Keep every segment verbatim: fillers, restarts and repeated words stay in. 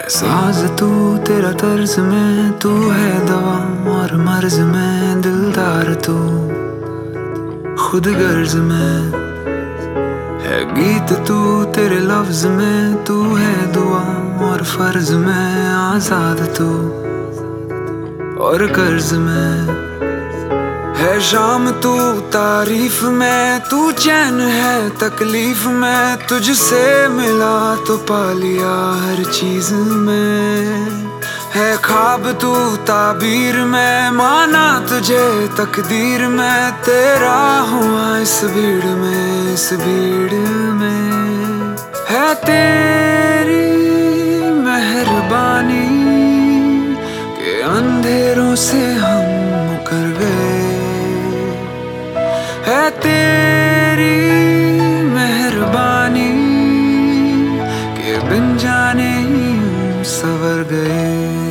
साज तू तेरा तर्ज में, तू है दवा और मर्ज में, दिलदार तू खुद गर्ज में है गीत तू, तेरे लफ्ज में तू है दुआ और फर्ज में, आजाद तू और कर्ज में है शाम तू, तारीफ में तू चैन है तकलीफ में, तुझसे मिला तो पा लिया हर चीज में, है ख्वाब तू ताबीर में, माना तुझे तकदीर में, तेरा हुआ इस भीड़ में, इस भीड़ में है तेरी मेहरबानी के अंधेरों से हम मुकर गए, है तेरी मेहरबानी के बिन जाने ही सवर गए।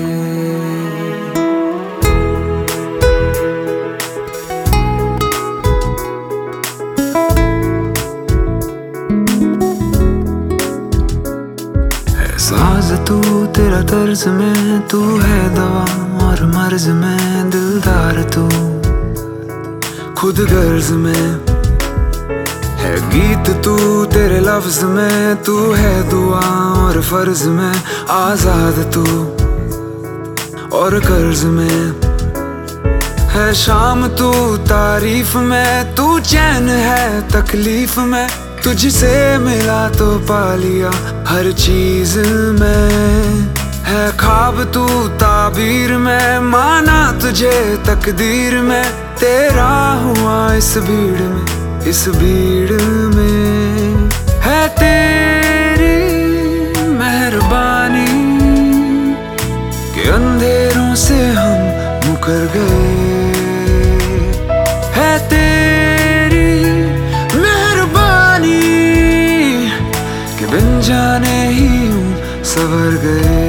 है साज तू तेरा तर्ज में, तू है दवा और मर्ज में, दिलदार तू खुद गर्ज में है गीत तू, तेरे लफ्ज में तू है दुआ और फर्ज में, आजाद तू और कर्ज में है शाम तू, तारीफ में तू चैन है तकलीफ में, तुझसे मिला तो पा लिया हर चीज में, है ख्वाब तू ताबीर में, माना तुझे तकदीर में, तेरा हुआ इस भीड़ में, इस भीड़ में है तेरी मेहरबानी के अंधेरों से हम मुकर गए, है तेरी मेहरबानी के बिन जाने ही हम सवर गए।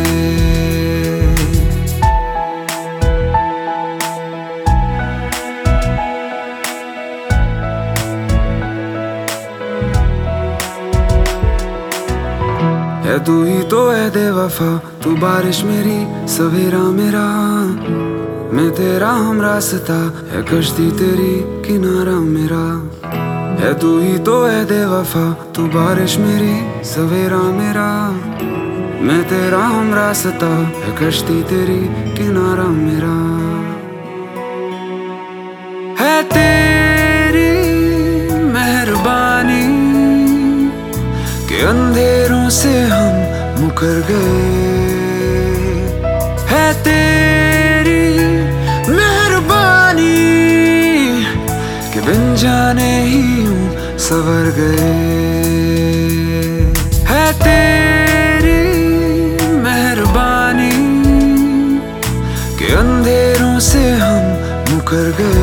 है तू ही तो है बेवफा, तू बारिश मेरी सवेरा मेरा, मैं तेरा हम रास्ता है कश्ती तेरी किनारा मेरा, है तू ही तो है बेवफा, तू बारिश मेरी सवेरा मेरा, मैं तेरा हम रास्ता है कश्ती तेरी किनारा मेरा, है तेरी मेहरबानी के अंधेरों से हम मुकर गए, है तेरी मेहरबानी के बिन जाने ही हम सवर गए, है तेरी मेहरबानी के अंधेरों से हम मुकर गए।